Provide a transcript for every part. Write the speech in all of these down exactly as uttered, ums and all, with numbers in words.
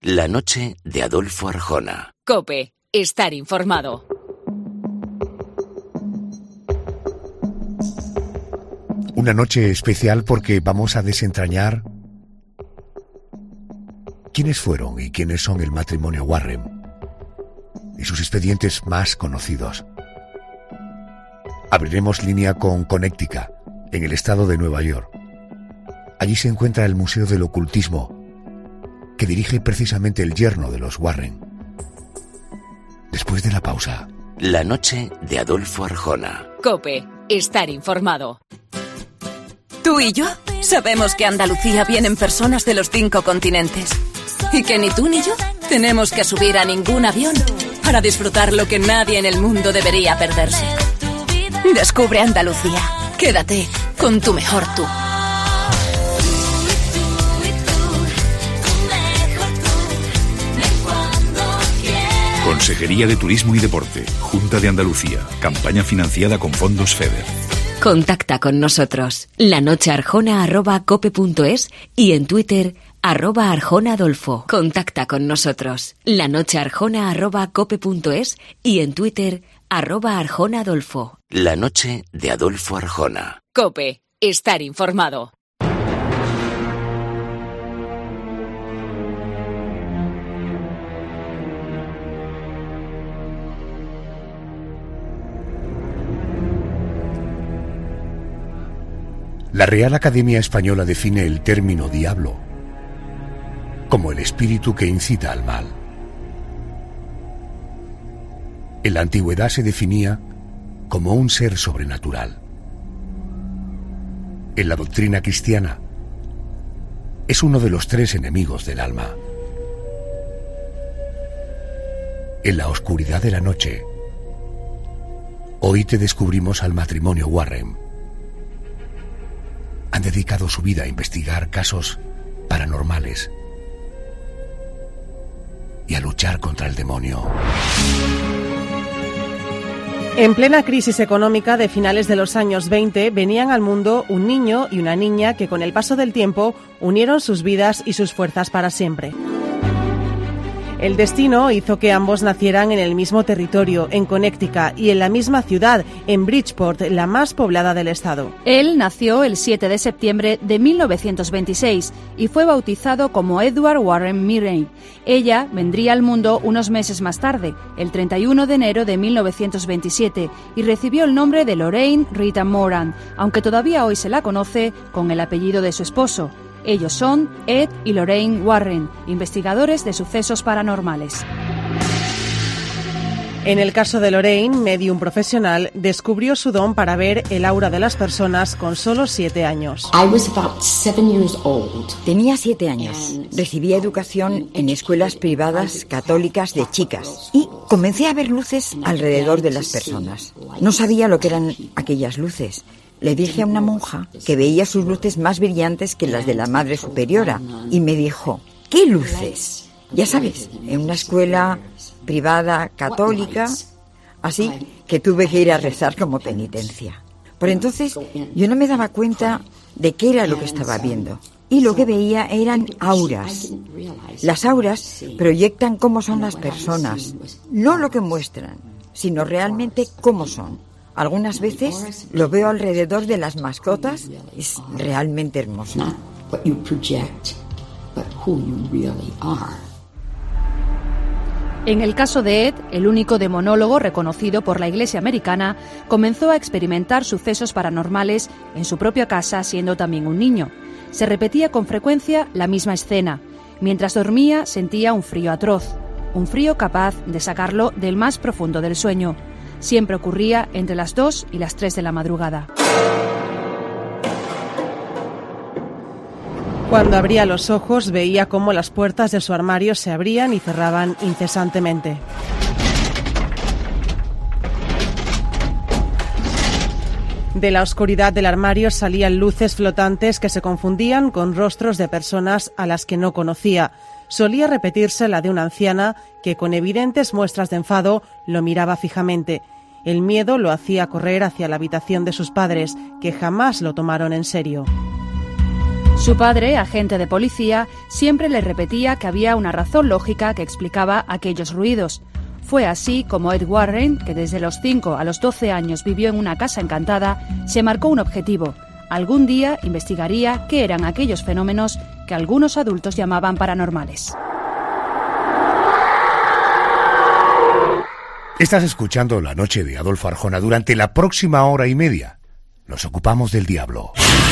La noche de Adolfo Arjona. COPE. Estar informado. Una noche especial porque vamos a desentrañar quiénes fueron y quiénes son el matrimonio Warren y sus expedientes más conocidos. Abriremos línea con Connecticut, en el estado de Nueva York. Allí se encuentra el Museo del Ocultismo, que dirige precisamente el yerno de los Warren. Después de la pausa. La noche de Adolfo Arjona. COPE. Estar informado. Tú y yo sabemos que a Andalucía vienen personas de los cinco continentes. Y que ni tú ni yo tenemos que subir a ningún avión para disfrutar lo que nadie en el mundo debería perderse. Descubre Andalucía. Quédate con tu mejor tú. Consejería de Turismo y Deporte, Junta de Andalucía, campaña financiada con fondos FEDER. Contacta con nosotros. lanochearjona arroba cope punto es y en Twitter arroba Arjona Adolfo. Contacta con nosotros. lanochearjona arroba cope punto es y en Twitter arroba Arjona Adolfo. La noche de Adolfo Arjona. COPE. Estar informado. La Real Academia Española define el término diablo como el espíritu que incita al mal. En la antigüedad se definía como un ser sobrenatural. En la doctrina cristiana es uno de los tres enemigos del alma. En la oscuridad de la noche, hoy te descubrimos al matrimonio Warren. Han dedicado su vida a investigar casos paranormales y a luchar contra el demonio. En plena crisis económica de finales de los años veinte, venían al mundo un niño y una niña que con el paso del tiempo unieron sus vidas y sus fuerzas para siempre. El destino hizo que ambos nacieran en el mismo territorio, en Connecticut, y en la misma ciudad, en Bridgeport, la más poblada del estado. Él nació el siete de septiembre de mil novecientos veintiséis y fue bautizado como Edward Warren Murray. Ella vendría al mundo unos meses más tarde, el treinta y uno de enero de mil novecientos veintisiete, y recibió el nombre de Lorraine Rita Moran, aunque todavía hoy se la conoce con el apellido de su esposo. Ellos son Ed y Lorraine Warren, investigadores de sucesos paranormales. En el caso de Lorraine, medium profesional, descubrió su don para ver el aura de las personas con solo siete años. Tenía siete años. Recibía educación en escuelas privadas católicas de chicas y comencé a ver luces alrededor de las personas. No sabía lo que eran aquellas luces. Le dije a una monja que veía sus luces más brillantes que las de la Madre Superiora y me dijo, ¿qué luces? Ya sabes, en una escuela privada católica, así que tuve que ir a rezar como penitencia. Por entonces yo no me daba cuenta de qué era lo que estaba viendo y lo que veía eran auras. Las auras proyectan cómo son las personas, no lo que muestran, sino realmente cómo son. Algunas veces lo veo alrededor de las mascotas, es realmente hermoso. En el caso de Ed, el único demonólogo reconocido por la Iglesia americana, comenzó a experimentar sucesos paranormales en su propia casa siendo también un niño. Se repetía con frecuencia la misma escena. Mientras dormía sentía un frío atroz, un frío capaz de sacarlo del más profundo del sueño. Siempre ocurría entre las dos y las tres de la madrugada. Cuando abría los ojos veía cómo las puertas de su armario se abrían y cerraban incesantemente. De la oscuridad del armario salían luces flotantes que se confundían con rostros de personas a las que no conocía. Solía repetirse la de una anciana que, con evidentes muestras de enfado, lo miraba fijamente. El miedo lo hacía correr hacia la habitación de sus padres, que jamás lo tomaron en serio. Su padre, agente de policía, siempre le repetía que había una razón lógica que explicaba aquellos ruidos. Fue así como Ed Warren, que desde los cinco a los doce años vivió en una casa encantada, se marcó un objetivo. Algún día investigaría qué eran aquellos fenómenos que algunos adultos llamaban paranormales. Estás escuchando La Noche de Adolfo Arjona. Durante la próxima hora y media nos ocupamos del diablo.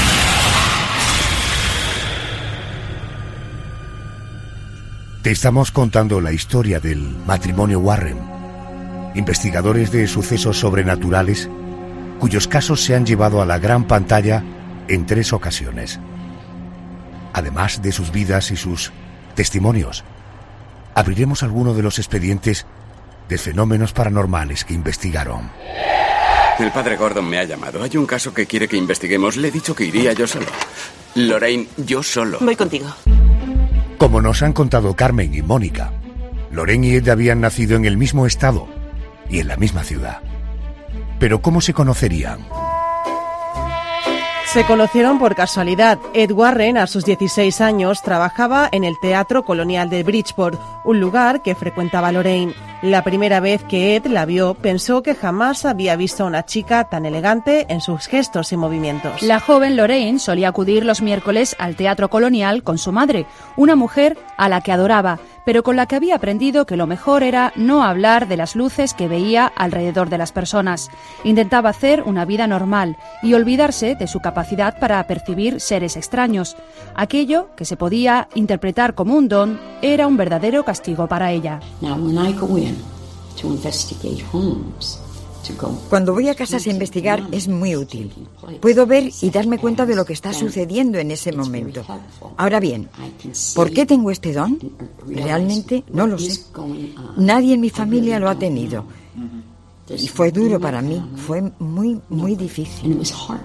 Te estamos contando la historia del matrimonio Warren, investigadores de sucesos sobrenaturales cuyos casos se han llevado a la gran pantalla en tres ocasiones. Además de sus vidas y sus testimonios, abriremos alguno de los expedientes de fenómenos paranormales que investigaron. El padre Gordon me ha llamado. Hay un caso que quiere que investiguemos. Le he dicho que iría yo solo. Lorraine, yo solo. Voy contigo. Como nos han contado Carmen y Mónica, Lorraine y Ed habían nacido en el mismo estado y en la misma ciudad. Pero ¿cómo se conocerían? Se conocieron por casualidad. Ed Warren, a sus dieciséis años, trabajaba en el Teatro Colonial de Bridgeport, un lugar que frecuentaba Lorraine. La primera vez que Ed la vio, pensó que jamás había visto a una chica tan elegante en sus gestos y movimientos. La joven Lorraine solía acudir los miércoles al Teatro Colonial con su madre, una mujer a la que adoraba, pero con la que había aprendido que lo mejor era no hablar de las luces que veía alrededor de las personas. Intentaba hacer una vida normal y olvidarse de su capacidad para percibir seres extraños. Aquello que se podía interpretar como un don era un verdadero castigo para ella. Cuando voy a casas a investigar es muy útil. Puedo ver y darme cuenta de lo que está sucediendo en ese momento. Ahora bien, ¿por qué tengo este don? Realmente no lo sé. Nadie en mi familia lo ha tenido. Y fue duro para mí, fue muy, muy difícil.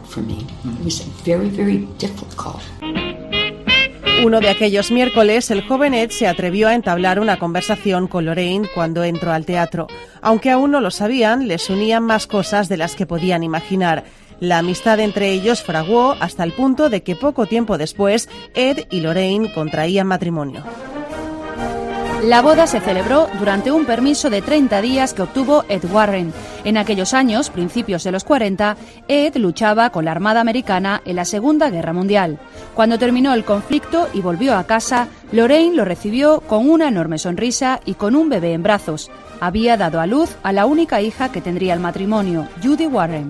Uno de aquellos miércoles, el joven Ed se atrevió a entablar una conversación con Lorraine cuando entró al teatro. Aunque aún no lo sabían, les unían más cosas de las que podían imaginar. La amistad entre ellos fraguó hasta el punto de que poco tiempo después, Ed y Lorraine contraían matrimonio. La boda se celebró durante un permiso de treinta días que obtuvo Ed Warren. En aquellos años, principios de los cuarenta, Ed luchaba con la Armada Americana en la Segunda Guerra Mundial. Cuando terminó el conflicto y volvió a casa, Lorraine lo recibió con una enorme sonrisa y con un bebé en brazos. Había dado a luz a la única hija que tendría el matrimonio, Judy Warren.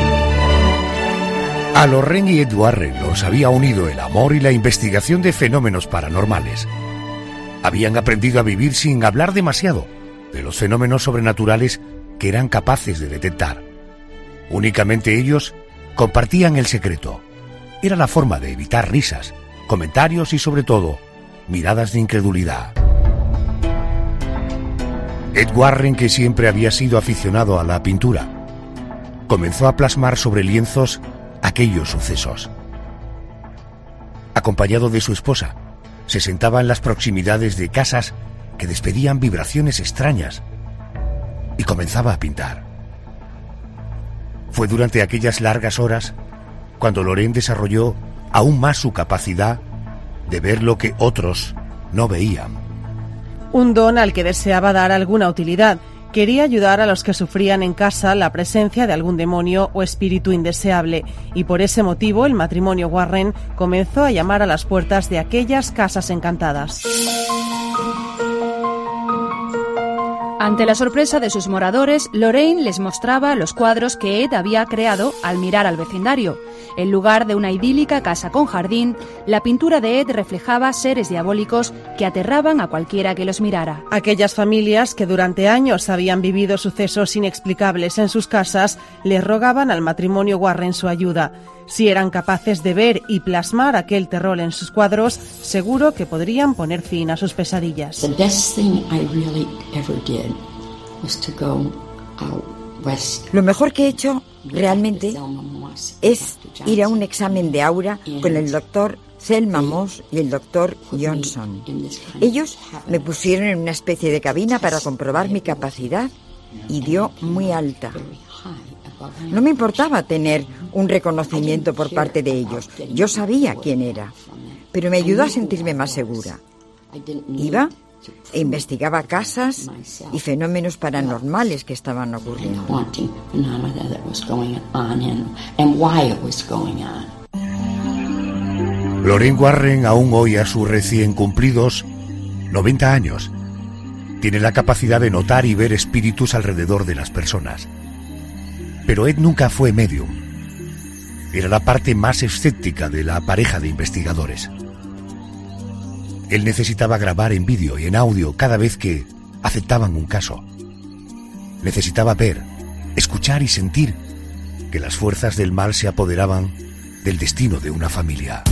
A Lorraine y Ed Warren los había unido el amor y la investigación de fenómenos paranormales. Habían aprendido a vivir sin hablar demasiado de los fenómenos sobrenaturales que eran capaces de detectar. Únicamente ellos compartían el secreto. Era la forma de evitar risas, comentarios y, sobre todo, miradas de incredulidad. Ed Warren, que siempre había sido aficionado a la pintura, comenzó a plasmar sobre lienzos aquellos sucesos. Acompañado de su esposa, se sentaba en las proximidades de casas que despedían vibraciones extrañas y comenzaba a pintar. Fue durante aquellas largas horas cuando Lorraine desarrolló aún más su capacidad de ver lo que otros no veían. Un don al que deseaba dar alguna utilidad. Quería ayudar a los que sufrían en casa la presencia de algún demonio o espíritu indeseable, y por ese motivo el matrimonio Warren comenzó a llamar a las puertas de aquellas casas encantadas. Ante la sorpresa de sus moradores, Lorraine les mostraba los cuadros que Ed había creado al mirar al vecindario. En lugar de una idílica casa con jardín, la pintura de Ed reflejaba seres diabólicos que aterraban a cualquiera que los mirara. Aquellas familias que durante años habían vivido sucesos inexplicables en sus casas les rogaban al matrimonio Warren su ayuda. Si eran capaces de ver y plasmar aquel terror en sus cuadros, seguro que podrían poner fin a sus pesadillas. Lo mejor que he hecho realmente es ir a un examen de aura con el doctor Thelma Moss y el doctor Johnson. Ellos me pusieron en una especie de cabina para comprobar mi capacidad y dio muy alta. No me importaba tener un reconocimiento por parte de ellos. Yo sabía quién era. pero me ayudó a sentirme más segura. Iba e investigaba casas y fenómenos paranormales que estaban ocurriendo. Lorraine Warren, aún hoy a sus recién cumplidos noventa años, tiene la capacidad de notar y ver espíritus alrededor de las personas. Pero Ed nunca fue medium. Era la parte más escéptica de la pareja de investigadores. Él necesitaba grabar en vídeo y en audio cada vez que aceptaban un caso. Necesitaba ver, escuchar y sentir que las fuerzas del mal se apoderaban del destino de una familia.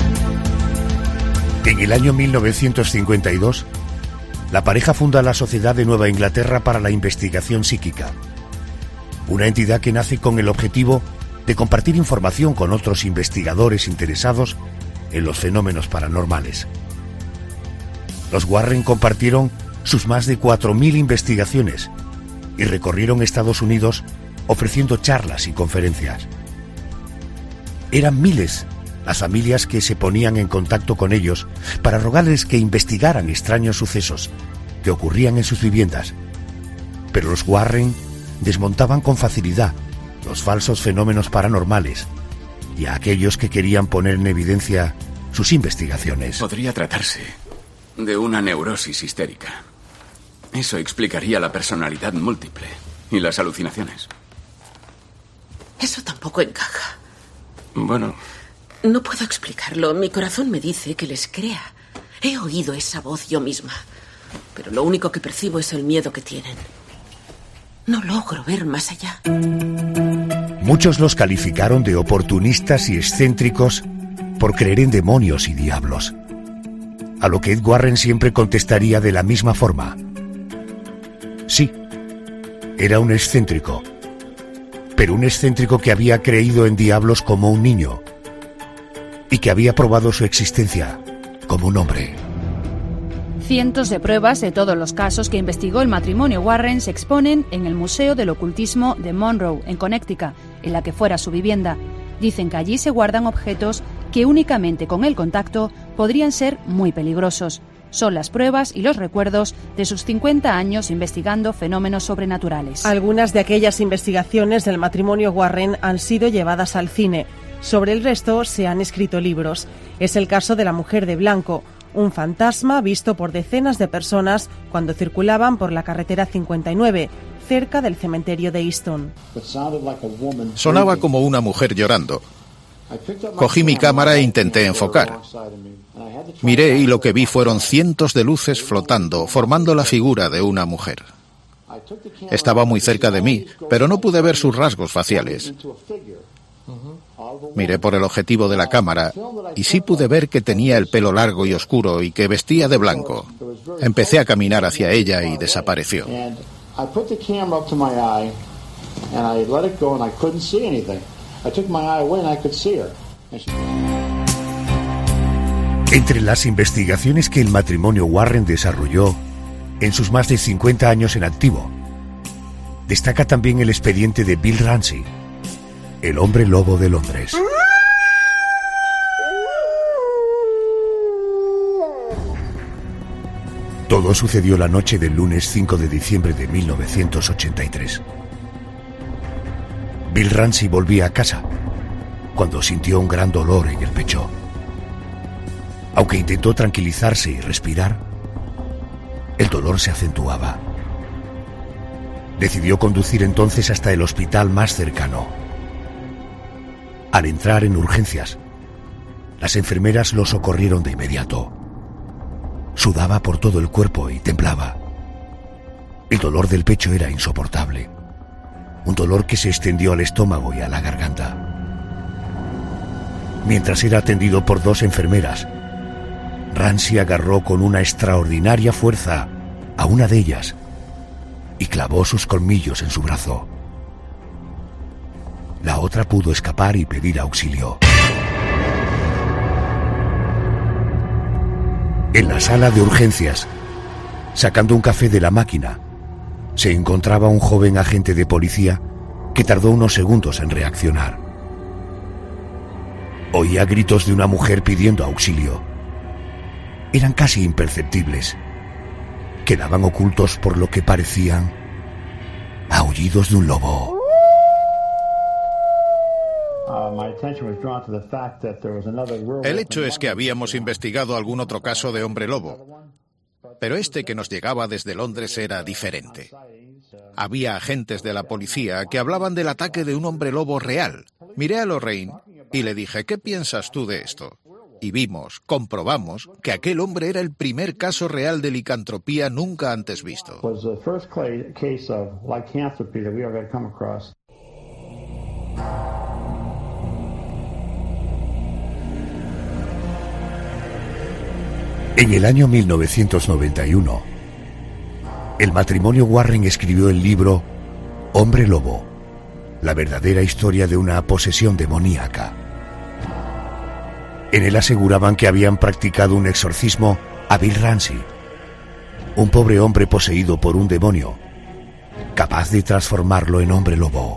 En el año mil novecientos cincuenta y dos, la pareja funda la Sociedad de Nueva Inglaterra para la Investigación Psíquica, una entidad que nace con el objetivo de compartir información con otros investigadores interesados en los fenómenos paranormales. Los Warren compartieron sus más de cuatro mil investigaciones y recorrieron Estados Unidos ofreciendo charlas y conferencias. Eran miles las familias que se ponían en contacto con ellos para rogarles que investigaran extraños sucesos que ocurrían en sus viviendas. Pero los Warren desmontaban con facilidad los falsos fenómenos paranormales y a aquellos que querían poner en evidencia sus investigaciones. Podría tratarse de una neurosis histérica. Eso explicaría la personalidad múltiple y las alucinaciones. Eso tampoco encaja. Bueno... No puedo explicarlo. Mi corazón me dice que les crea. He oído esa voz yo misma. Pero lo único que percibo es el miedo que tienen. No logro ver más allá. Muchos los calificaron de oportunistas y excéntricos por creer en demonios y diablos. A lo que Ed Warren siempre contestaría de la misma forma. Sí, era un excéntrico. Pero un excéntrico que había creído en diablos como un niño y que había probado su existencia como un hombre. Cientos de pruebas de todos los casos que investigó el matrimonio Warren se exponen en el Museo del Ocultismo de Monroe, en Connecticut, en la que fuera su vivienda. Dicen que allí se guardan objetos que únicamente con el contacto podrían ser muy peligrosos. Son las pruebas y los recuerdos de sus cincuenta años investigando fenómenos sobrenaturales. Algunas de aquellas investigaciones del matrimonio Warren han sido llevadas al cine. Sobre el resto se han escrito libros. Es el caso de La mujer de blanco, un fantasma visto por decenas de personas cuando circulaban por la carretera cincuenta y nueve, cerca del cementerio de Easton. Sonaba como una mujer llorando. Cogí mi cámara e intenté enfocar. Miré y lo que vi fueron cientos de luces flotando, formando la figura de una mujer. Estaba muy cerca de mí, pero no pude ver sus rasgos faciales. Miré por el objetivo de la cámara y sí pude ver que tenía el pelo largo y oscuro y que vestía de blanco. Empecé a caminar hacia ella y desapareció. Entre las investigaciones que el matrimonio Warren desarrolló en sus más de cincuenta años en activo, destaca también el expediente de Bill Ramsey, el hombre lobo de Londres. Todo sucedió la noche del lunes cinco de diciembre de mil novecientos ochenta y tres. Bill Ramsey volvía a casa cuando sintió un gran dolor en el pecho. Aunque intentó tranquilizarse y respirar, el dolor se acentuaba. Decidió conducir entonces hasta el hospital más cercano. Al entrar en urgencias, las enfermeras lo socorrieron de inmediato. Sudaba por todo el cuerpo y temblaba. El dolor del pecho era insoportable, un dolor que se extendió al estómago y a la garganta. Mientras era atendido por dos enfermeras, Ramsey agarró con una extraordinaria fuerza a una de ellas y clavó sus colmillos en su brazo. La otra pudo escapar y pedir auxilio. En la sala de urgencias, sacando un café de la máquina, se encontraba un joven agente de policía que tardó unos segundos en reaccionar. Oía gritos de una mujer pidiendo auxilio eran casi imperceptibles. Quedaban ocultos por lo que parecían aullidos de un lobo. El hecho es que habíamos investigado algún otro caso de hombre lobo, pero este que nos llegaba desde Londres era diferente. Había agentes de la policía que hablaban del ataque de un hombre lobo real. Miré a Lorraine y le dije, ¿qué piensas tú de esto? Y vimos, comprobamos, que aquel hombre era el primer caso real de licantropía nunca antes visto. En el año mil novecientos noventa y uno, el matrimonio Warren escribió el libro Hombre Lobo, la verdadera historia de una posesión demoníaca. En él aseguraban que habían practicado un exorcismo a Bill Ramsey, un pobre hombre poseído por un demonio, capaz de transformarlo en hombre lobo.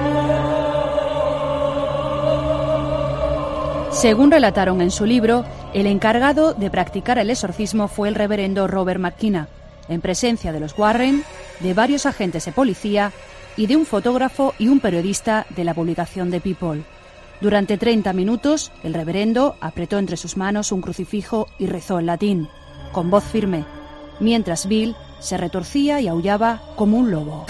Según relataron en su libro, el encargado de practicar el exorcismo fue el reverendo Robert McKenna, en presencia de los Warren, de varios agentes de policía y de un fotógrafo y un periodista de la publicación The People. Durante treinta minutos, el reverendo apretó entre sus manos un crucifijo y rezó en latín, con voz firme, mientras Bill se retorcía y aullaba como un lobo.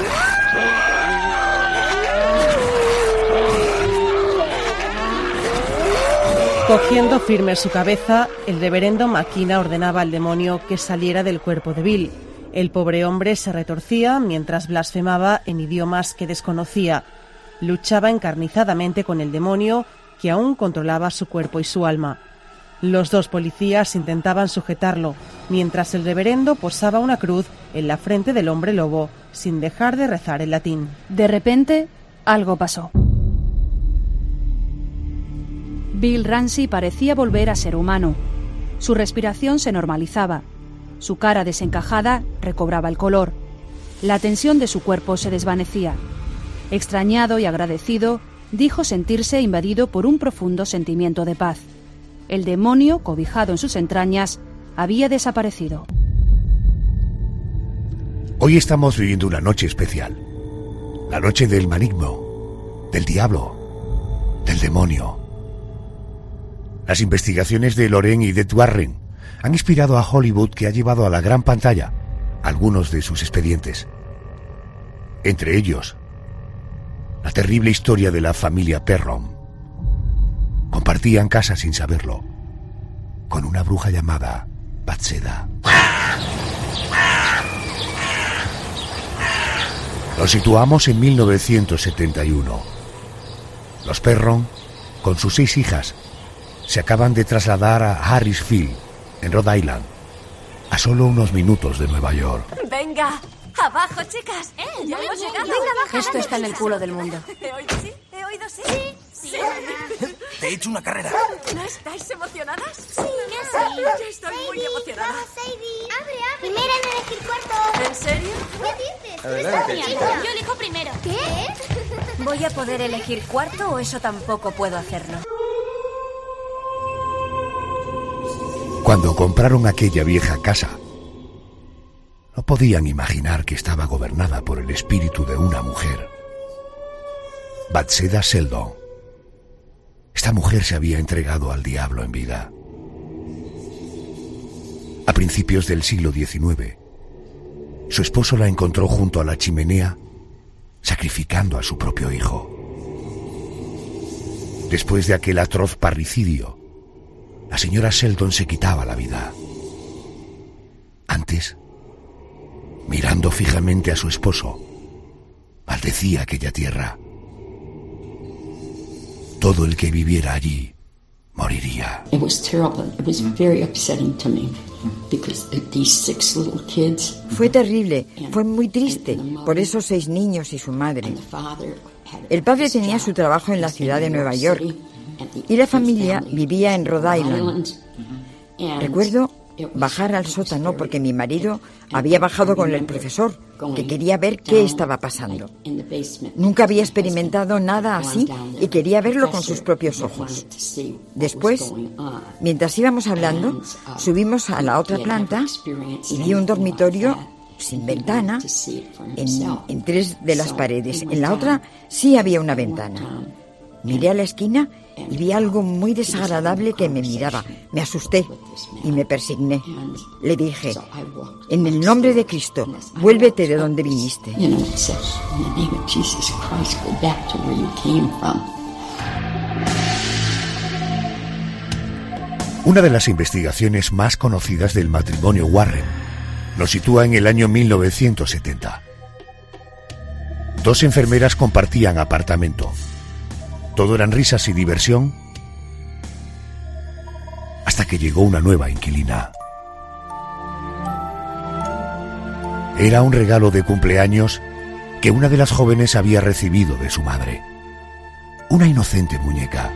Cogiendo firme su cabeza, el reverendo McKenna ordenaba al demonio que saliera del cuerpo de Bill. El pobre hombre se retorcía mientras blasfemaba en idiomas que desconocía. Luchaba encarnizadamente con el demonio que aún controlaba su cuerpo y su alma. Los dos policías intentaban sujetarlo, mientras el reverendo posaba una cruz en la frente del hombre lobo, sin dejar de rezar en latín. De repente, algo pasó. Bill Ramsey parecía volver a ser humano. Su respiración se normalizaba. Su cara desencajada recobraba el color. La tensión de su cuerpo se desvanecía. Extrañado y agradecido, dijo sentirse invadido por un profundo sentimiento de paz. El demonio, cobijado en sus entrañas, había desaparecido. Hoy estamos viviendo una noche especial. La noche del maligno, del diablo, del demonio. Las investigaciones de Lorraine y de Warren han inspirado a Hollywood, que ha llevado a la gran pantalla algunos de sus expedientes. Entre ellos, la terrible historia de la familia Perron. Compartían casa sin saberlo, con una bruja llamada Bathsheba. Nos situamos en mil novecientos setenta y uno. Los Perron, con sus seis hijas, se acaban de trasladar a Harrisfield, en Rhode Island, a solo unos minutos de Nueva York. Venga, abajo, chicas. Eh, ya hemos llegado. Venga, baja. Esto está en el culo del mundo. ¿He oído sí? ¿He oído sí? Sí. Sí. Te he hecho una carrera. ¿No estáis emocionadas? Sí, yo sí. Yo estoy muy emocionada. Vamos, Sadie. Abre, abre. Primera en elegir cuarto. ¿En serio? ¿Qué dices? Adelante, chica. Yo elijo primero. ¿Qué? ¿Voy a poder elegir cuarto o eso tampoco puedo hacerlo? Cuando compraron aquella vieja casa, no podían imaginar que estaba gobernada por el espíritu de una mujer, Bathsheba Sheldon. Esta mujer se había entregado al diablo en vida. A principios del siglo diecinueve, su esposo la encontró junto a la chimenea, sacrificando a su propio hijo. Después de aquel atroz parricidio, la señora Sheldon se quitaba la vida. Antes, mirando fijamente a su esposo, maldecía aquella tierra. Todo el que viviera allí moriría. It was terrible. It was very upsetting to me because these six little kids. Fue terrible, fue muy triste por esos seis niños y su madre. El padre tenía su trabajo en la ciudad de Nueva York y la familia vivía en Rhode Island. Recuerdo bajar al sótano porque mi marido había bajado con el profesor, que quería ver qué estaba pasando. Nunca había experimentado nada así y quería verlo con sus propios ojos. Después, mientras íbamos hablando, subimos a la otra planta y vi un dormitorio sin ventana en, en tres de las paredes. En la otra sí había una ventana. Miré a la esquina y vi algo muy desagradable que me miraba. Me asusté y me persigné. Le dije, en el nombre de Cristo, vuélvete de donde viniste. Una de las investigaciones más conocidas del matrimonio Warren nos sitúa en el año mil novecientos setenta. Dos enfermeras compartían apartamento. Todo eran risas y diversión, hasta que llegó una nueva inquilina. Era un regalo de cumpleaños que una de las jóvenes había recibido de su madre. Una inocente muñeca.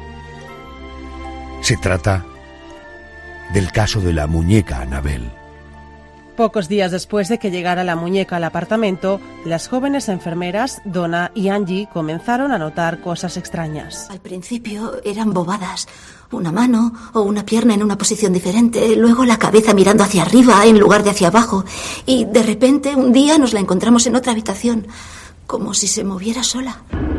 Se trata del caso de la muñeca Annabelle. Pocos días después de que llegara la muñeca al apartamento, las jóvenes enfermeras, Donna y Angie, comenzaron a notar cosas extrañas. Al principio eran bobadas. Una mano o una pierna en una posición diferente, luego la cabeza mirando hacia arriba en lugar de hacia abajo. Y de repente, un día nos la encontramos en otra habitación, como si se moviera sola.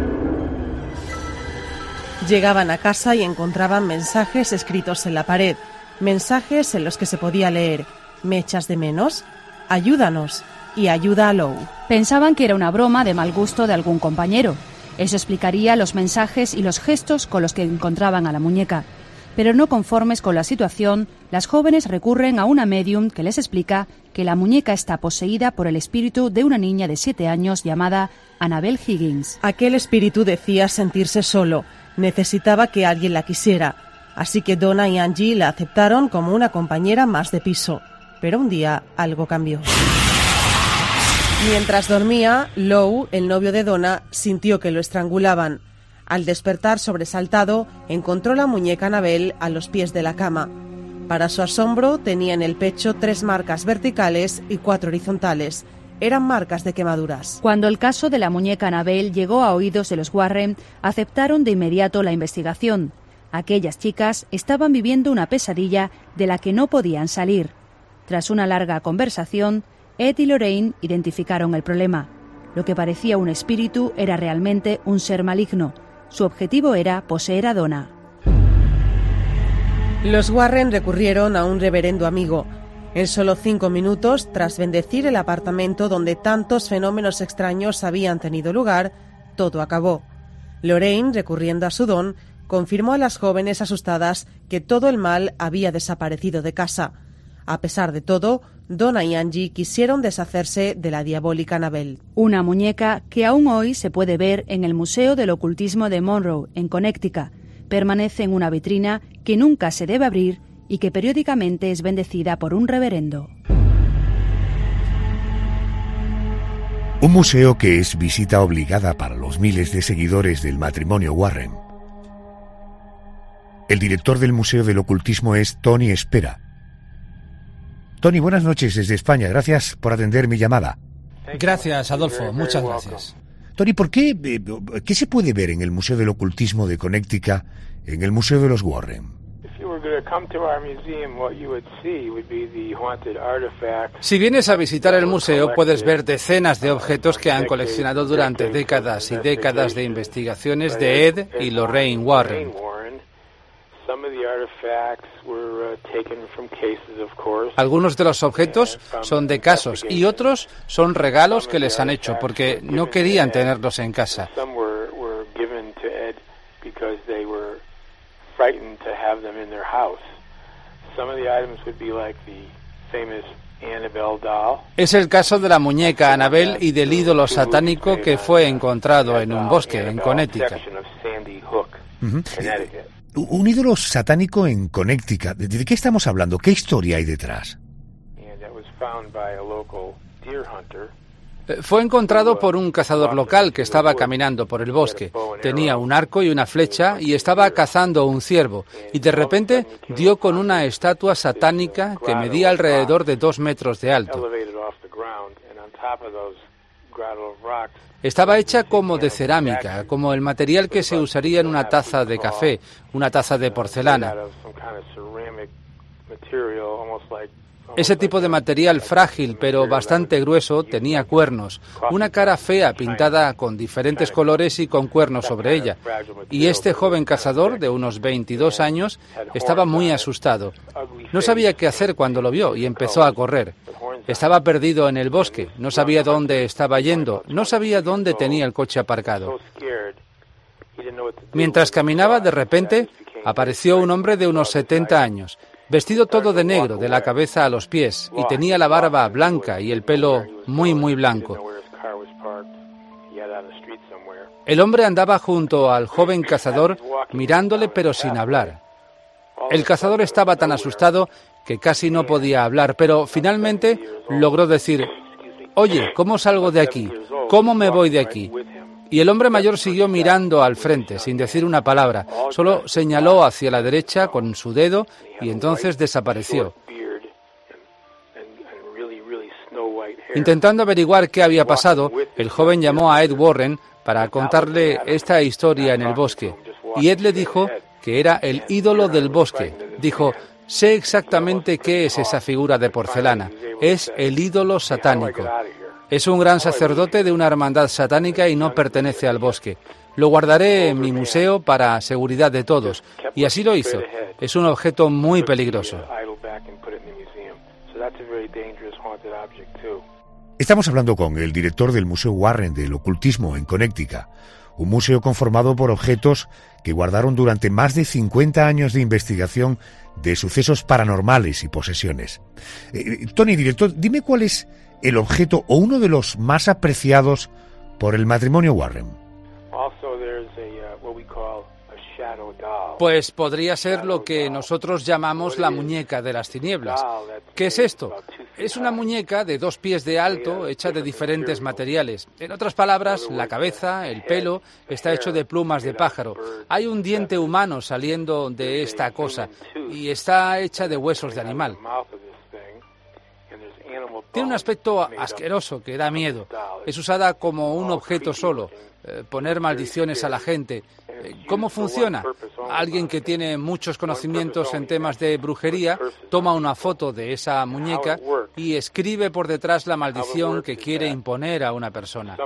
Llegaban a casa y encontraban mensajes escritos en la pared. Mensajes en los que se podía leer: ¿me echas de menos? Ayúdanos. Y ayuda a Lou. Pensaban que era una broma de mal gusto de algún compañero. Eso explicaría los mensajes y los gestos con los que encontraban a la muñeca. Pero no conformes con la situación, las jóvenes recurren a una medium que les explica que la muñeca está poseída por el espíritu de una niña de siete años llamada Annabelle Higgins. Aquel espíritu decía sentirse solo, necesitaba que alguien la quisiera. Así que Donna y Angie la aceptaron como una compañera más de piso. Pero un día algo cambió. Mientras dormía, Lou, el novio de Donna, sintió que lo estrangulaban. Al despertar sobresaltado, encontró la muñeca Annabelle a los pies de la cama. Para su asombro, tenía en el pecho tres marcas verticales y cuatro horizontales. Eran marcas de quemaduras. Cuando el caso de la muñeca Annabelle llegó a oídos de los Warren, aceptaron de inmediato la investigación. Aquellas chicas estaban viviendo una pesadilla de la que no podían salir. Tras una larga conversación, Ed y Lorraine identificaron el problema. Lo que parecía un espíritu era realmente un ser maligno. Su objetivo era poseer a Donna. Los Warren recurrieron a un reverendo amigo. En solo cinco minutos, tras bendecir el apartamento donde tantos fenómenos extraños habían tenido lugar, todo acabó. Lorraine, recurriendo a su don, confirmó a las jóvenes asustadas que todo el mal había desaparecido de casa. A pesar de todo, Donna y Angie quisieron deshacerse de la diabólica Annabelle. Una muñeca que aún hoy se puede ver en el Museo del Ocultismo de Monroe, en Connecticut. Permanece en una vitrina que nunca se debe abrir y que periódicamente es bendecida por un reverendo. Un museo que es visita obligada para los miles de seguidores del matrimonio Warren. El director del Museo del Ocultismo es Tony Espera. Tony, buenas noches desde España. Gracias por atender mi llamada. Gracias, Adolfo. Muchas gracias. Tony, ¿por qué, eh, qué se puede ver en el Museo del Ocultismo de Connecticut, en el Museo de los Warren? Si vienes a visitar el museo, puedes ver decenas de objetos que han coleccionado durante décadas y décadas de investigaciones de Ed y Lorraine Warren. Algunos de los objetos son de casos y otros son regalos que les han hecho porque no querían tenerlos en casa. Es el caso de la muñeca Annabelle y del ídolo satánico que fue encontrado en un bosque en Connecticut. Uh-huh. Un ídolo satánico en Connecticut. ¿De qué estamos hablando? ¿Qué historia hay detrás? Fue encontrado por un cazador local que estaba caminando por el bosque. Tenía un arco y una flecha y estaba cazando un ciervo, y de repente dio con una estatua satánica que medía alrededor de dos metros de alto. Estaba hecha como de cerámica, como el material que se usaría en una taza de café, una taza de porcelana. Ese tipo de material frágil pero bastante grueso tenía cuernos, una cara fea pintada con diferentes colores y con cuernos sobre ella. Y este joven cazador, de unos veintidós años, estaba muy asustado. No sabía qué hacer cuando lo vio y empezó a correr. Estaba perdido en el bosque, no sabía dónde estaba yendo, no sabía dónde tenía el coche aparcado. Mientras caminaba, de repente, apareció un hombre de unos setenta años, vestido todo de negro, de la cabeza a los pies, y tenía la barba blanca y el pelo muy, muy blanco. El hombre andaba junto al joven cazador, mirándole pero sin hablar. El cazador estaba tan asustado que casi no podía hablar, pero finalmente logró decir: «Oye, ¿cómo salgo de aquí? ¿Cómo me voy de aquí?». Y el hombre mayor siguió mirando al frente, sin decir una palabra. Solo señaló hacia la derecha con su dedo y entonces desapareció. Intentando averiguar qué había pasado, el joven llamó a Ed Warren para contarle esta historia en el bosque. Y Ed le dijo que era el ídolo del bosque. Dijo: «Sé exactamente qué es esa figura de porcelana. Es el ídolo satánico. Es un gran sacerdote de una hermandad satánica y no pertenece al bosque. Lo guardaré en mi museo para seguridad de todos». Y así lo hizo. Es un objeto muy peligroso. Estamos hablando con el director del Museo Warren del Ocultismo en Connecticut, un museo conformado por objetos que guardaron durante más de cincuenta años de investigación de sucesos paranormales y posesiones. Eh, Tony, director, dime cuál es el objeto o uno de los más apreciados por el matrimonio Warren. Pues podría ser lo que nosotros llamamos la muñeca de las tinieblas. ¿Qué es esto? Es una muñeca de dos pies de alto, hecha de diferentes materiales. En otras palabras, la cabeza, el pelo, está hecho de plumas de pájaro. Hay un diente humano saliendo de esta cosa y está hecha de huesos de animal. Tiene un aspecto asqueroso que da miedo. Es usada como un objeto solo, eh, poner maldiciones a la gente. ¿Cómo funciona? Alguien que tiene muchos conocimientos en temas de brujería toma una foto de esa muñeca y escribe por detrás la maldición que quiere imponer a una persona.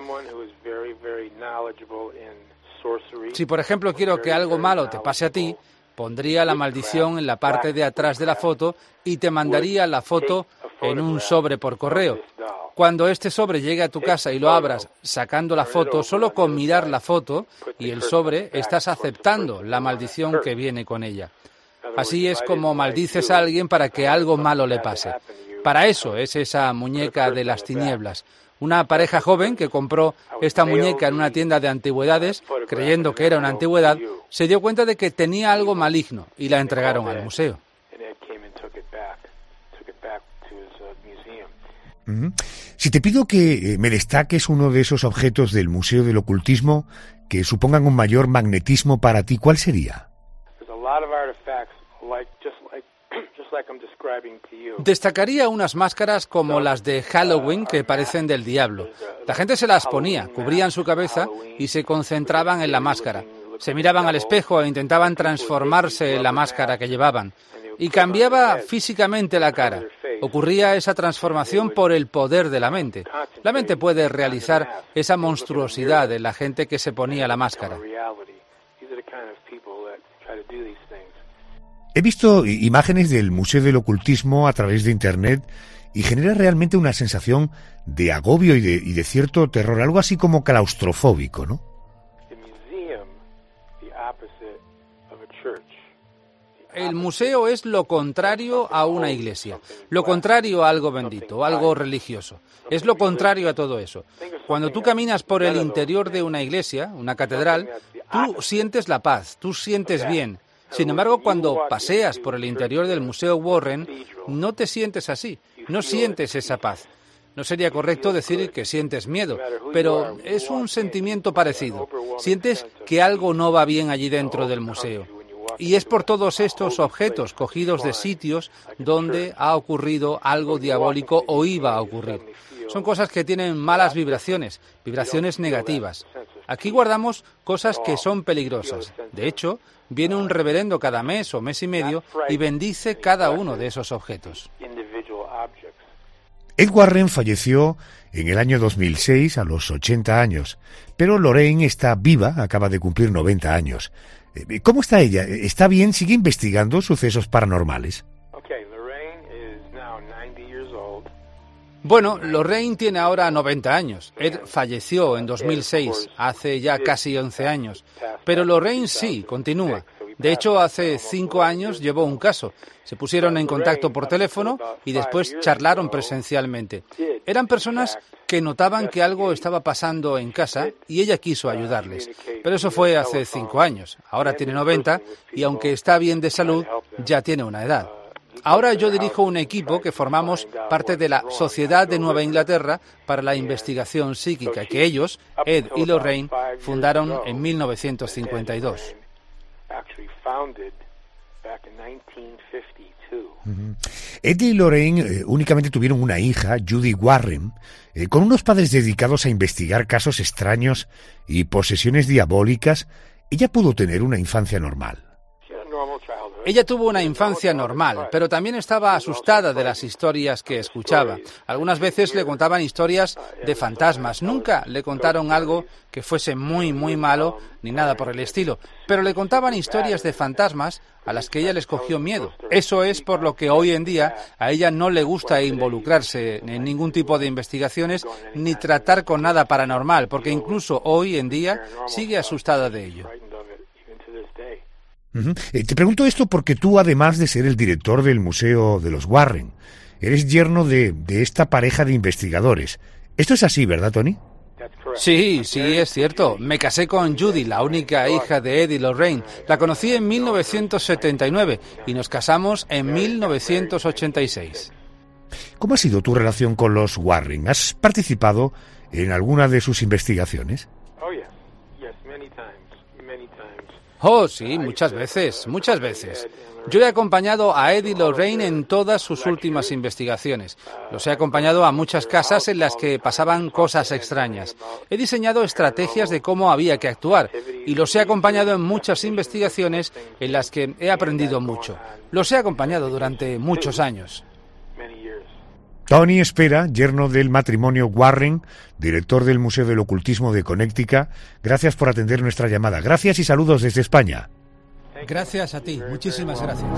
Si, por ejemplo, quiero que algo malo te pase a ti, pondría la maldición en la parte de atrás de la foto y te mandaría la foto en un sobre por correo. Cuando este sobre llegue a tu casa y lo abras sacando la foto, solo con mirar la foto y el sobre estás aceptando la maldición que viene con ella. Así es como maldices a alguien para que algo malo le pase. Para eso es esa muñeca de las tinieblas. Una pareja joven que compró esta muñeca en una tienda de antigüedades, creyendo que era una antigüedad, se dio cuenta de que tenía algo maligno y la entregaron al museo. Si te pido que me destaques uno de esos objetos del Museo del Ocultismo que supongan un mayor magnetismo para ti, ¿cuál sería? Destacaría unas máscaras como las de Halloween que parecen del diablo. La gente se las ponía, cubrían su cabeza y se concentraban en la máscara. Se miraban al espejo e intentaban transformarse en la máscara que llevaban. Y cambiaba físicamente la cara. Ocurría esa transformación por el poder de la mente. La mente puede realizar esa monstruosidad en la gente que se ponía la máscara. He visto imágenes del Museo del Ocultismo a través de Internet y genera realmente una sensación de agobio y de, y de cierto terror, algo así como claustrofóbico, ¿no? El museo es lo contrario a una iglesia, lo contrario a algo bendito, algo religioso. Es lo contrario a todo eso. Cuando tú caminas por el interior de una iglesia, una catedral, tú sientes la paz, tú sientes bien. Sin embargo, cuando paseas por el interior del Museo Warren, no te sientes así, no sientes esa paz. No sería correcto decir que sientes miedo, pero es un sentimiento parecido. Sientes que algo no va bien allí dentro del museo. Y es por todos estos objetos cogidos de sitios donde ha ocurrido algo diabólico o iba a ocurrir. Son cosas que tienen malas vibraciones, vibraciones negativas. Aquí guardamos cosas que son peligrosas. De hecho, viene un reverendo cada mes o mes y medio y bendice cada uno de esos objetos. Ed Warren falleció en el año dos mil seis a los ochenta años, pero Lorraine está viva, acaba de cumplir noventa años. ¿Cómo está ella? ¿Está bien? ¿Sigue investigando sucesos paranormales? Bueno, Lorraine tiene ahora noventa años. Ed falleció en dos mil seis, hace ya casi once años. Pero Lorraine sí, continúa. De hecho, hace cinco años llevó un caso. Se pusieron en contacto por teléfono y después charlaron presencialmente. Eran personas que notaban que algo estaba pasando en casa y ella quiso ayudarles. Pero eso fue hace cinco años. Ahora tiene noventa y aunque está bien de salud, ya tiene una edad. Ahora yo dirijo un equipo que formamos parte de la Sociedad de Nueva Inglaterra para la Investigación Psíquica, que ellos, Ed y Lorraine, fundaron en mil novecientos cincuenta y dos. Uh-huh. Ed y Lorraine eh, únicamente tuvieron una hija, Judy Warren, eh, con unos padres dedicados a investigar casos extraños y posesiones diabólicas. Ella pudo tener una infancia normal. Ella tuvo una infancia normal, pero también estaba asustada de las historias que escuchaba. Algunas veces le contaban historias de fantasmas. Nunca le contaron algo que fuese muy, muy malo, ni nada por el estilo. Pero le contaban historias de fantasmas a las que ella les cogió miedo. Eso es por lo que hoy en día a ella no le gusta involucrarse en ningún tipo de investigaciones ni tratar con nada paranormal, porque incluso hoy en día sigue asustada de ello. Uh-huh. Eh, te pregunto esto porque tú, además de ser el director del Museo de los Warren, eres yerno de, de esta pareja de investigadores. Esto es así, ¿verdad, Tony? Sí, sí, es cierto. Me casé con Judy, la única hija de Ed y Lorraine. La conocí en mil novecientos setenta y nueve y nos casamos en mil novecientos ochenta y seis. ¿Cómo ha sido tu relación con los Warren? ¿Has participado en alguna de sus investigaciones? Oh, sí, muchas veces, muchas veces. Yo he acompañado a Ed y Lorraine en todas sus últimas investigaciones. Los he acompañado a muchas casas en las que pasaban cosas extrañas. He diseñado estrategias de cómo había que actuar y los he acompañado en muchas investigaciones en las que he aprendido mucho. Los he acompañado durante muchos años. Tony Espera, yerno del matrimonio Warren, director del Museo del Ocultismo de Connecticut, gracias por atender nuestra llamada. Gracias y saludos desde España. Gracias a ti, muchísimas gracias.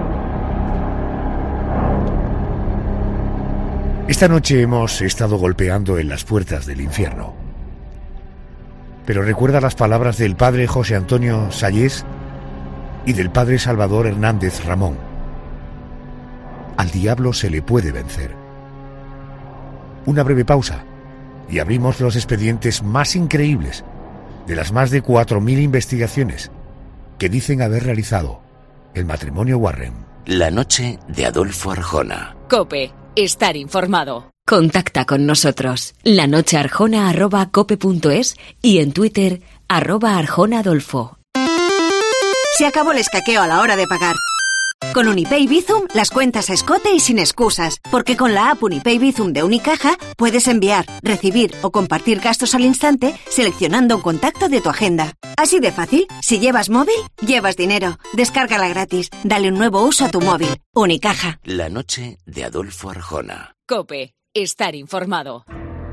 Esta noche hemos estado golpeando en las puertas del infierno. Pero recuerda las palabras del padre José Antonio Sayés y del padre Salvador Hernández Ramón. Al diablo se le puede vencer. Una breve pausa y abrimos los expedientes más increíbles de las más de cuatro mil investigaciones que dicen haber realizado el matrimonio Warren. La noche de Adolfo Arjona. COPE. Estar informado. Contacta con nosotros. lanochearjona arroba cope punto es y en Twitter arroba arjonaadolfo. Se acabó el escaqueo a la hora de pagar. Con Unipay Bizum, las cuentas a escote y sin excusas, porque con la app Unipay Bizum de Unicaja puedes enviar, recibir o compartir gastos al instante seleccionando un contacto de tu agenda. Así de fácil, si llevas móvil, llevas dinero. Descárgala gratis, dale un nuevo uso a tu móvil. Unicaja. La noche de Adolfo Arjona. COPE. Estar informado.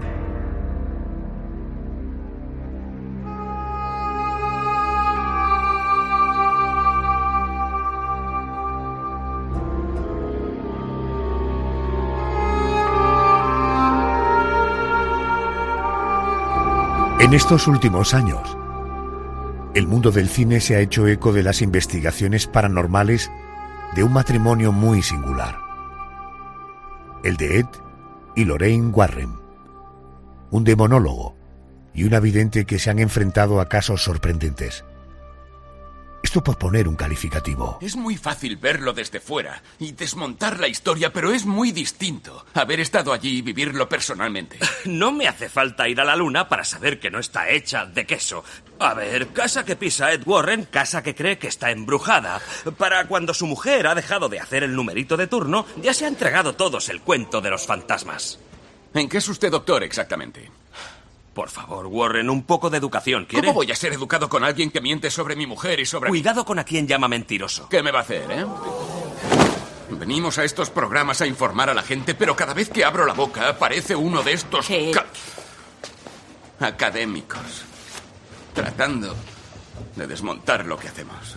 En estos últimos años, el mundo del cine se ha hecho eco de las investigaciones paranormales de un matrimonio muy singular, el de Ed y Lorraine Warren, un demonólogo y una vidente que se han enfrentado a casos sorprendentes. Esto por poner un calificativo. Es muy fácil verlo desde fuera y desmontar la historia, pero es muy distinto haber estado allí y vivirlo personalmente. No me hace falta ir a la luna para saber que no está hecha de queso. A ver, casa que pisa Ed Warren, casa que cree que está embrujada. Para cuando su mujer ha dejado de hacer el numerito de turno, ya se ha entregado todos el cuento de los fantasmas. ¿En qué es usted doctor exactamente? Por favor, Warren, un poco de educación, ¿quiere? ¿Cómo voy a ser educado con alguien que miente sobre mi mujer y sobre... Cuidado con a quien llama mentiroso. ¿Qué me va a hacer, eh? Venimos a estos programas a informar a la gente, pero cada vez que abro la boca aparece uno de estos... Ca... académicos. Tratando de desmontar lo que hacemos.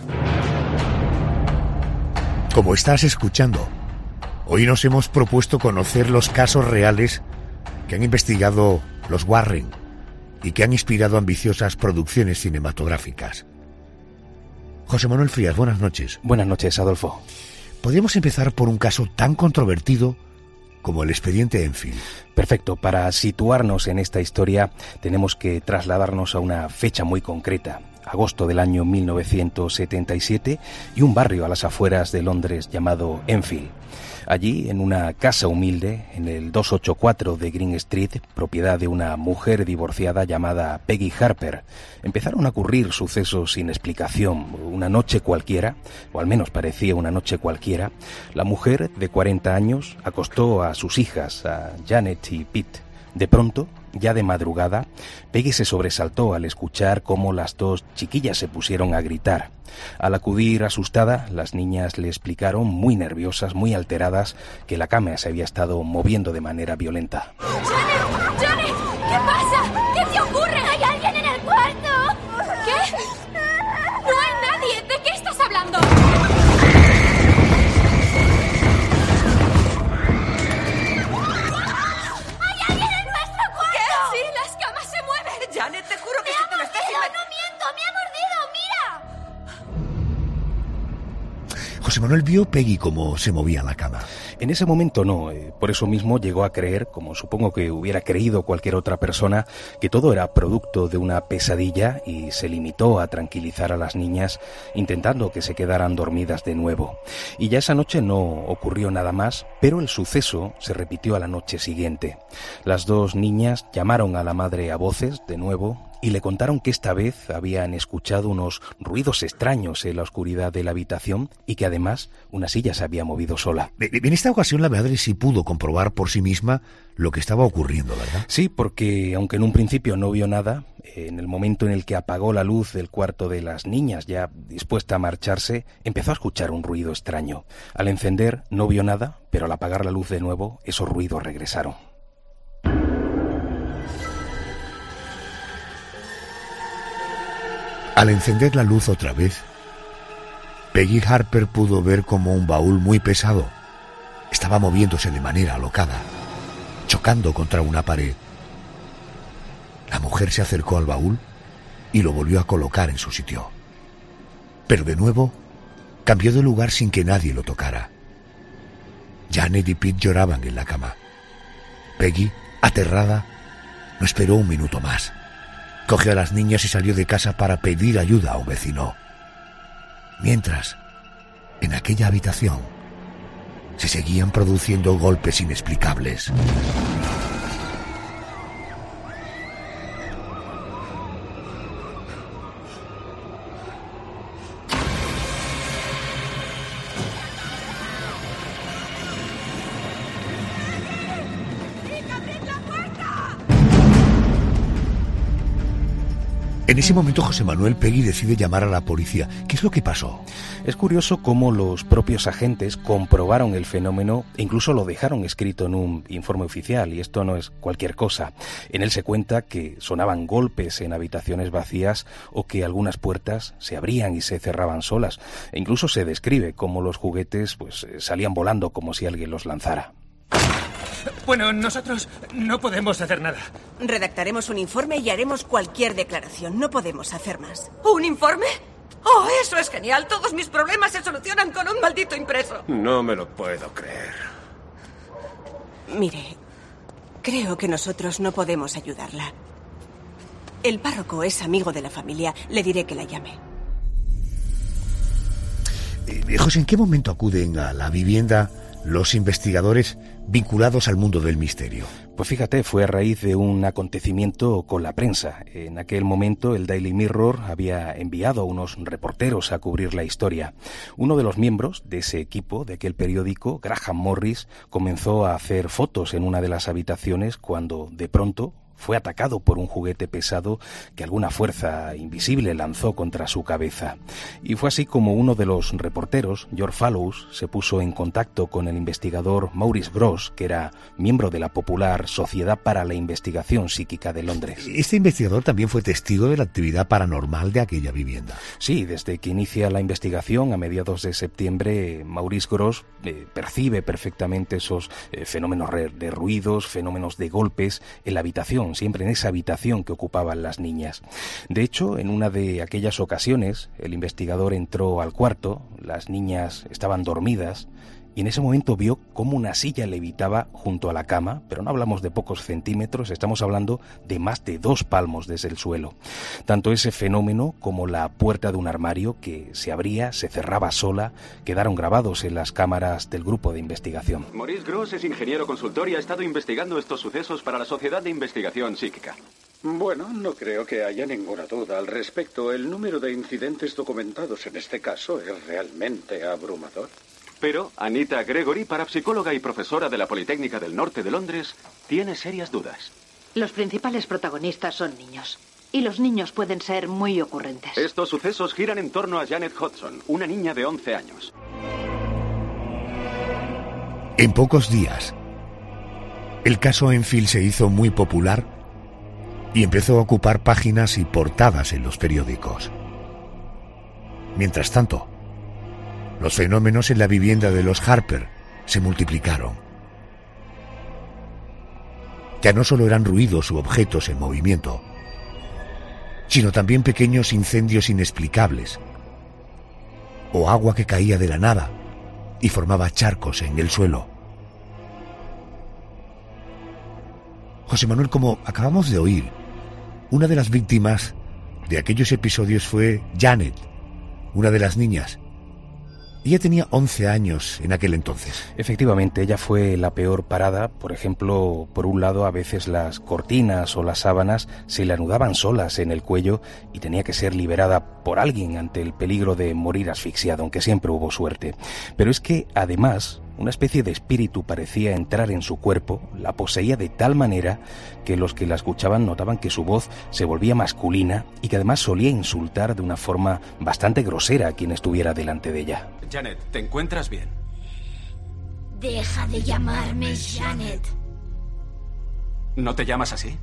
Como estás escuchando, hoy nos hemos propuesto conocer los casos reales que han investigado los Warren y que han inspirado ambiciosas producciones cinematográficas. José Manuel Frías, buenas noches. Buenas noches, Adolfo. Podríamos empezar por un caso tan controvertido como el expediente Enfield. Perfecto. Para situarnos en esta historia tenemos que trasladarnos a una fecha muy concreta, agosto del año mil novecientos setenta y siete, y un barrio a las afueras de Londres llamado Enfield. Allí, en una casa humilde, en el doscientos ochenta y cuatro de Green Street, propiedad de una mujer divorciada llamada Peggy Harper, empezaron a ocurrir sucesos sin explicación. Una noche cualquiera, o al menos parecía una noche cualquiera, la mujer de cuarenta años acostó a sus hijas, a Janet y Pete. De pronto, ya de madrugada, Peggy se sobresaltó al escuchar cómo las dos chiquillas se pusieron a gritar. Al acudir asustada, las niñas le explicaron, muy nerviosas, muy alteradas, que la cama se había estado moviendo de manera violenta. ¡Janet! ¡Janet! ¿Qué pasa? ¿Qué te ocurre? ¿Hay alguien en el cuarto? ¿Qué? ¡No hay nadie! ¿De qué estás hablando? Janet, te juro que se te lo estás inventando. ¡No miento! ¡Me ha mordido! ¡Mira! José Manuel vio Peggy cómo se movía la cama. En ese momento no, eh, por eso mismo llegó a creer, como supongo que hubiera creído cualquier otra persona, que todo era producto de una pesadilla y se limitó a tranquilizar a las niñas intentando que se quedaran dormidas de nuevo. Y ya esa noche no ocurrió nada más, pero el suceso se repitió a la noche siguiente. Las dos niñas llamaron a la madre a voces de nuevo y le contaron que esta vez habían escuchado unos ruidos extraños en la oscuridad de la habitación y que además una silla se había movido sola. En esta ocasión la madre sí pudo comprobar por sí misma lo que estaba ocurriendo, ¿verdad? Sí, porque aunque en un principio no vio nada, en el momento en el que apagó la luz del cuarto de las niñas, ya dispuesta a marcharse, empezó a escuchar un ruido extraño. Al encender no vio nada, pero al apagar la luz de nuevo, esos ruidos regresaron. Al encender la luz otra vez, Peggy Harper pudo ver como un baúl muy pesado estaba moviéndose de manera alocada, chocando contra una pared. La mujer se acercó al baúl y lo volvió a colocar en su sitio. Pero de nuevo, cambió de lugar sin que nadie lo tocara. Janet y Pete lloraban en la cama. Peggy, aterrada, no esperó un minuto más. Cogió a las niñas y salió de casa para pedir ayuda a un vecino. Mientras, en aquella habitación, se seguían produciendo golpes inexplicables. En ese momento José Manuel, Peggy decide llamar a la policía. ¿Qué es lo que pasó? Es curioso cómo los propios agentes comprobaron el fenómeno e incluso lo dejaron escrito en un informe oficial, y esto no es cualquier cosa. En él se cuenta que sonaban golpes en habitaciones vacías o que algunas puertas se abrían y se cerraban solas. E incluso se describe cómo los juguetes pues salían volando como si alguien los lanzara. Bueno, nosotros no podemos hacer nada. Redactaremos un informe y haremos cualquier declaración. No podemos hacer más. ¿Un informe? ¡Oh, eso es genial! Todos mis problemas se solucionan con un maldito impreso. No me lo puedo creer. Mire, creo que nosotros no podemos ayudarla. El párroco es amigo de la familia. Le diré que la llame. Eh, José, ¿en qué momento acuden a la vivienda los investigadores vinculados al mundo del misterio? Pues fíjate, fue a raíz de un acontecimiento con la prensa. En aquel momento el Daily Mirror había enviado a unos reporteros a cubrir la historia. Uno de los miembros de ese equipo, de aquel periódico, Graham Morris, comenzó a hacer fotos en una de las habitaciones cuando, de pronto, fue atacado por un juguete pesado que alguna fuerza invisible lanzó contra su cabeza. Y fue así como uno de los reporteros, George Fallows, se puso en contacto con el investigador Maurice Gross, que era miembro de la popular Sociedad para la Investigación Psíquica de Londres. Este investigador también fue testigo de la actividad paranormal de aquella vivienda. Sí, desde que inicia la investigación a mediados de septiembre, Maurice Gross eh, percibe perfectamente esos eh, fenómenos de ruidos, fenómenos de golpes en la habitación, siempre en esa habitación que ocupaban las niñas. De hecho, en una de aquellas ocasiones, el investigador entró al cuarto, las niñas estaban dormidas, y en ese momento vio cómo una silla levitaba junto a la cama, pero no hablamos de pocos centímetros, estamos hablando de más de dos palmos desde el suelo. Tanto ese fenómeno como la puerta de un armario que se abría, se cerraba sola, quedaron grabados en las cámaras del grupo de investigación. Maurice Gross es ingeniero consultor y ha estado investigando estos sucesos para la Sociedad de Investigación Psíquica. Bueno, no creo que haya ninguna duda al respecto. El número de incidentes documentados en este caso es realmente abrumador. Pero Anita Gregory, parapsicóloga y profesora de la Politécnica del Norte de Londres, tiene serias dudas. Los principales protagonistas son niños. Y los niños pueden ser muy ocurrentes. Estos sucesos giran en torno a Janet Hodgson, una niña de once años. En pocos días, el caso Enfield se hizo muy popular y empezó a ocupar páginas y portadas en los periódicos. Mientras tanto, los fenómenos en la vivienda de los Harper se multiplicaron. Ya no solo eran ruidos u objetos en movimiento, sino también pequeños incendios inexplicables, o agua que caía de la nada y formaba charcos en el suelo. José Manuel, como acabamos de oír, una de las víctimas de aquellos episodios fue Janet, una de las niñas. Ella tenía once años en aquel entonces. Efectivamente, ella fue la peor parada. Por ejemplo, por un lado, a veces las cortinas o las sábanas se le anudaban solas en el cuello y tenía que ser liberada por alguien ante el peligro de morir asfixiada, aunque siempre hubo suerte. Pero es que, además, una especie de espíritu parecía entrar en su cuerpo, la poseía de tal manera que los que la escuchaban notaban que su voz se volvía masculina y que además solía insultar de una forma bastante grosera a quien estuviera delante de ella. Janet, ¿te encuentras bien? Deja de llamarme Janet. ¿No te llamas así?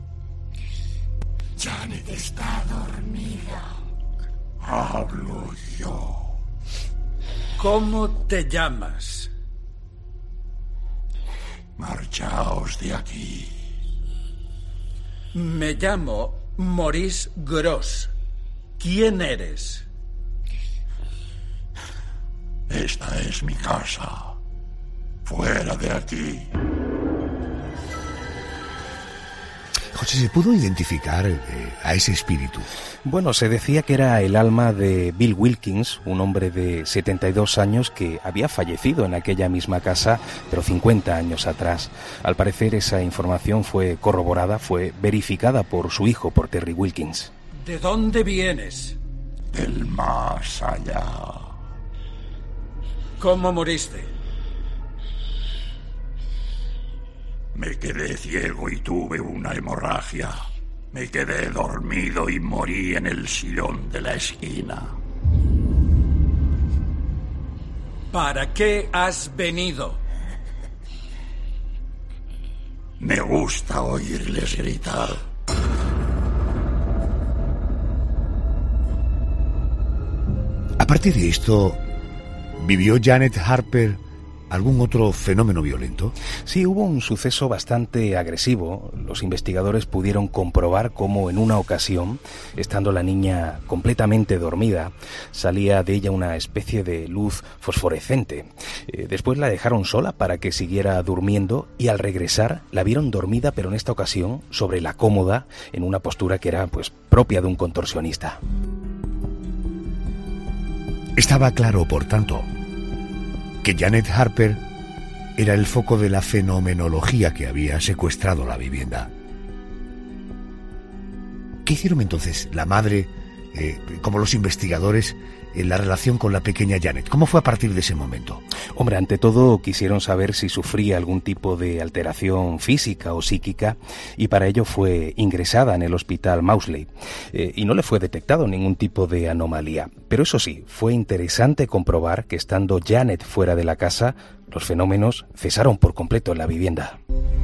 Janet está dormida. Hablo yo. ¿Cómo te llamas? Marchaos de aquí. Me llamo Maurice Gross. ¿Quién eres? Esta es mi casa. Fuera de aquí. José, ¿se pudo identificar eh, a ese espíritu? Bueno, se decía que era el alma de Bill Wilkins, un hombre de setenta y dos años que había fallecido en aquella misma casa, pero cincuenta años atrás. Al parecer esa información fue corroborada, fue verificada por su hijo, por Terry Wilkins. ¿De dónde vienes? Del más allá. ¿Cómo moriste? Me quedé ciego y tuve una hemorragia. Me quedé dormido y morí en el sillón de la esquina. ¿Para qué has venido? Me gusta oírles gritar. Aparte de esto, ¿vivió Janet Harper algún otro fenómeno violento? Sí, hubo un suceso bastante agresivo. Los investigadores pudieron comprobar cómo en una ocasión, estando la niña completamente dormida, salía de ella una especie de luz fosforescente. Eh, después la dejaron sola para que siguiera durmiendo y al regresar la vieron dormida, pero en esta ocasión sobre la cómoda, en una postura que era pues propia de un contorsionista. Estaba claro, por tanto, que Janet Harper era el foco de la fenomenología que había secuestrado la vivienda. ¿Qué hicieron entonces la madre, eh, como los investigadores, en la relación con la pequeña Janet? ¿Cómo fue a partir de ese momento? Hombre, ante todo quisieron saber si sufría algún tipo de alteración física o psíquica y para ello fue ingresada en el hospital Maudsley eh, y no le fue detectado ningún tipo de anomalía. Pero eso sí, fue interesante comprobar que estando Janet fuera de la casa, los fenómenos cesaron por completo en la vivienda.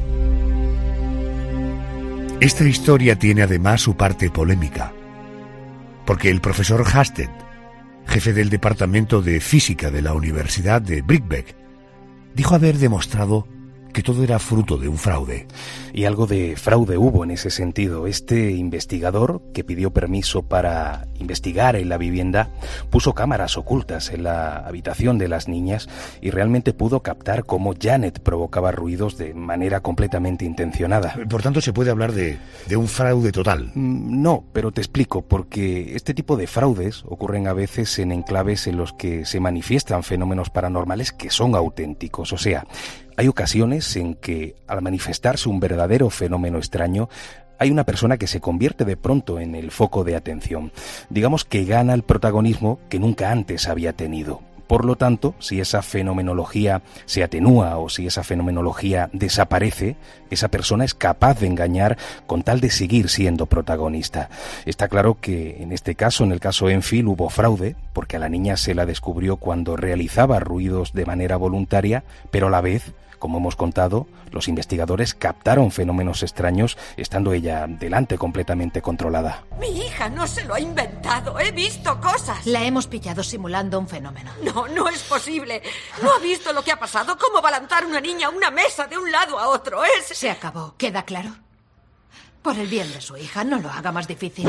Esta historia tiene además su parte polémica, porque el profesor Hasted, jefe del Departamento de Física de la Universidad de Birkbeck, dijo haber demostrado que todo era fruto de un fraude. Y algo de fraude hubo en ese sentido. Este investigador, que pidió permiso para investigar en la vivienda, puso cámaras ocultas en la habitación de las niñas y realmente pudo captar cómo Janet provocaba ruidos de manera completamente intencionada. Por tanto, ¿se puede hablar de, de un fraude total? No, pero te explico, porque este tipo de fraudes ocurren a veces en enclaves en los que se manifiestan fenómenos paranormales que son auténticos. O sea, hay ocasiones en que, al manifestarse un verdadero fenómeno extraño, hay una persona que se convierte de pronto en el foco de atención. Digamos que gana el protagonismo que nunca antes había tenido. Por lo tanto, si esa fenomenología se atenúa o si esa fenomenología desaparece, esa persona es capaz de engañar con tal de seguir siendo protagonista. Está claro que en este caso, en el caso Enfield, hubo fraude, porque a la niña se la descubrió cuando realizaba ruidos de manera voluntaria, pero a la vez, como hemos contado, los investigadores captaron fenómenos extraños estando ella delante completamente controlada. Mi hija no se lo ha inventado. He visto cosas. La hemos pillado simulando un fenómeno. No, no es posible. ¿No ha visto lo que ha pasado? ¿Cómo va a lanzar una niña una mesa de un lado a otro? Es... Se acabó. ¿Queda claro? Por el bien de su hija, no lo haga más difícil.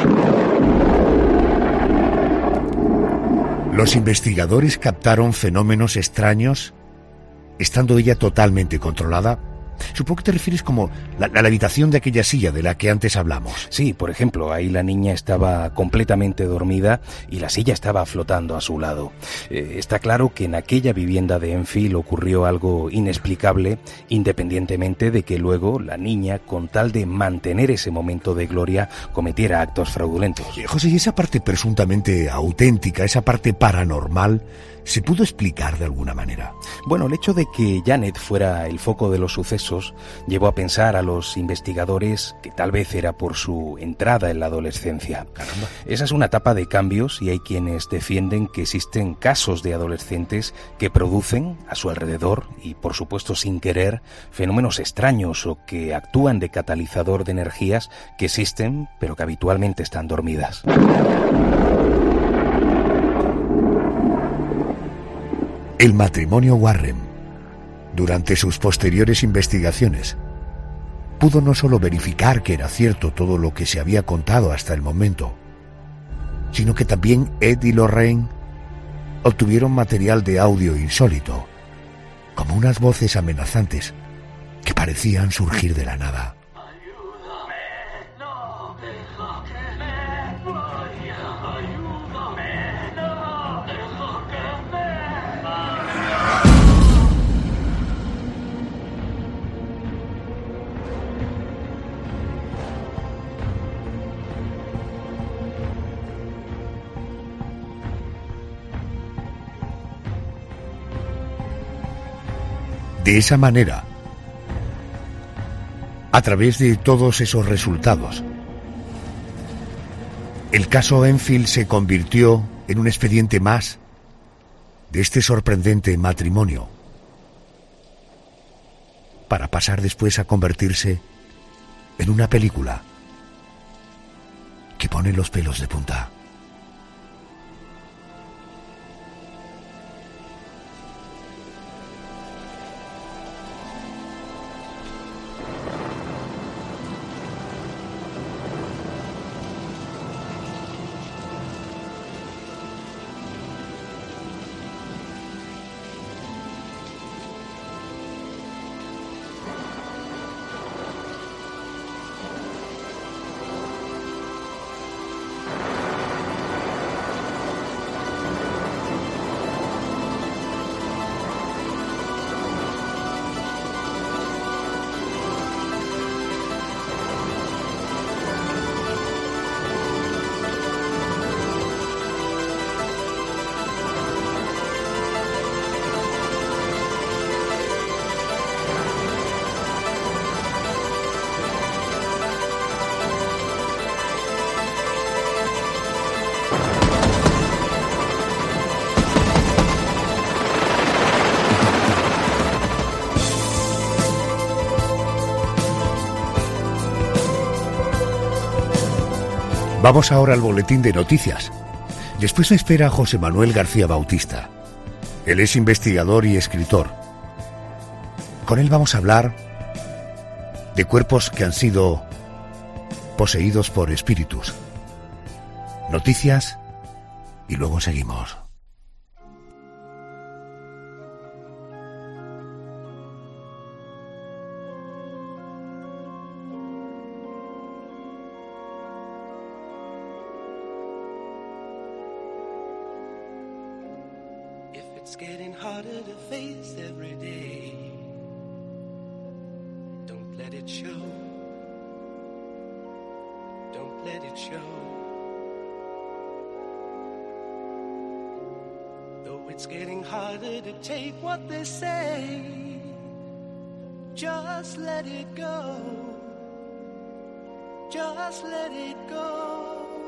Los investigadores captaron fenómenos extraños estando ella totalmente controlada. Supongo que te refieres como la, la, la habitación de aquella silla de la que antes hablamos. Sí, por ejemplo, ahí la niña estaba completamente dormida y la silla estaba flotando a su lado. Eh, está claro que en aquella vivienda de Enfield ocurrió algo inexplicable, independientemente de que luego la niña, con tal de mantener ese momento de gloria, cometiera actos fraudulentos. Eh, José, ¿y esa parte presuntamente auténtica, esa parte paranormal, se pudo explicar de alguna manera? Bueno, el hecho de que Janet fuera el foco de los sucesos llevó a pensar a los investigadores que tal vez era por su entrada en la adolescencia. Caramba. Esa es una etapa de cambios y hay quienes defienden que existen casos de adolescentes que producen a su alrededor y por supuesto sin querer fenómenos extraños o que actúan de catalizador de energías que existen pero que habitualmente están dormidas. El matrimonio Warren, durante sus posteriores investigaciones, pudo no solo verificar que era cierto todo lo que se había contado hasta el momento, sino que también Ed y Lorraine obtuvieron material de audio insólito, como unas voces amenazantes que parecían surgir de la nada. De esa manera, a través de todos esos resultados, el caso Enfield se convirtió en un expediente más de este sorprendente matrimonio, para pasar después a convertirse en una película que pone los pelos de punta. Vamos ahora al boletín de noticias. Después me espera José Manuel García Bautista. Él es investigador y escritor. Con él vamos a hablar de cuerpos que han sido poseídos por espíritus. Noticias y luego seguimos. It's getting harder to face every day. Don't let it show. Don't let it show. Though it's getting harder to take what they say, just let it go. Just let it go.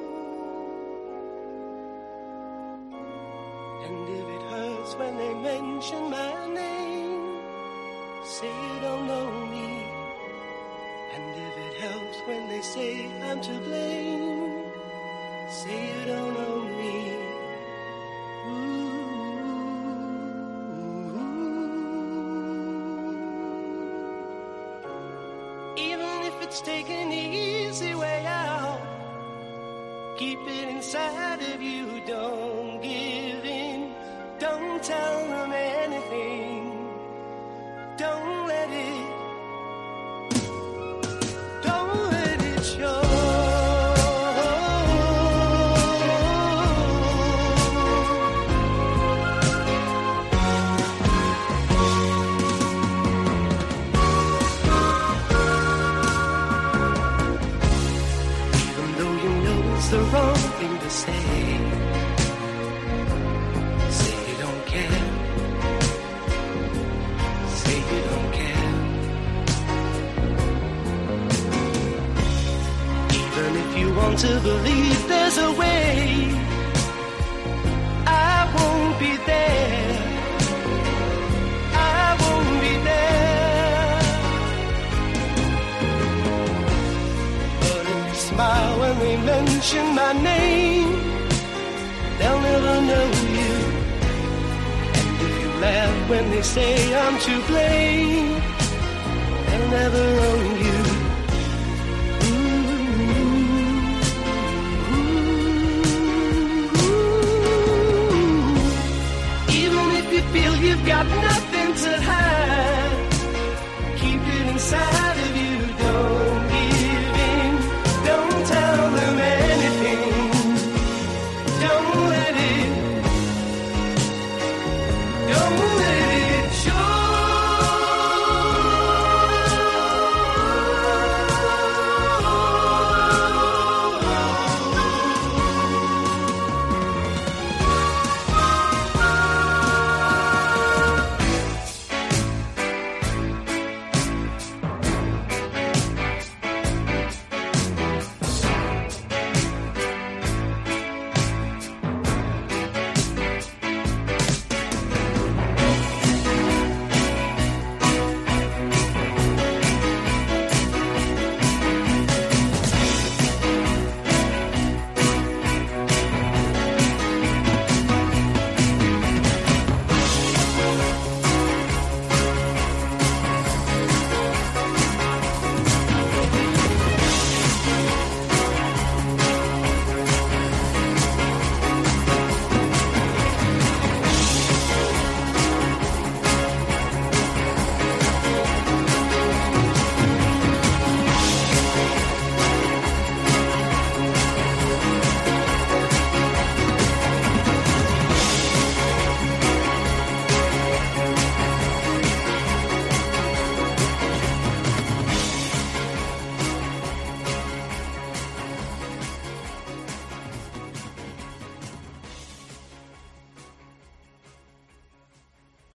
And if it hurts when they mention my name, say you don't know me. And if it helps when they say I'm to blame, say you don't know me. Ooh. Even if it's taking the easy way out, keep it inside of you, don't give in. Don't tell them anything. Don't let it, don't let it show. Even though you know it's the wrong thing to say, want to believe there's a way, I won't be there, I won't be there. But if you smile when they mention my name, they'll never know you. And if you laugh when they say I'm to blame, they'll never own you.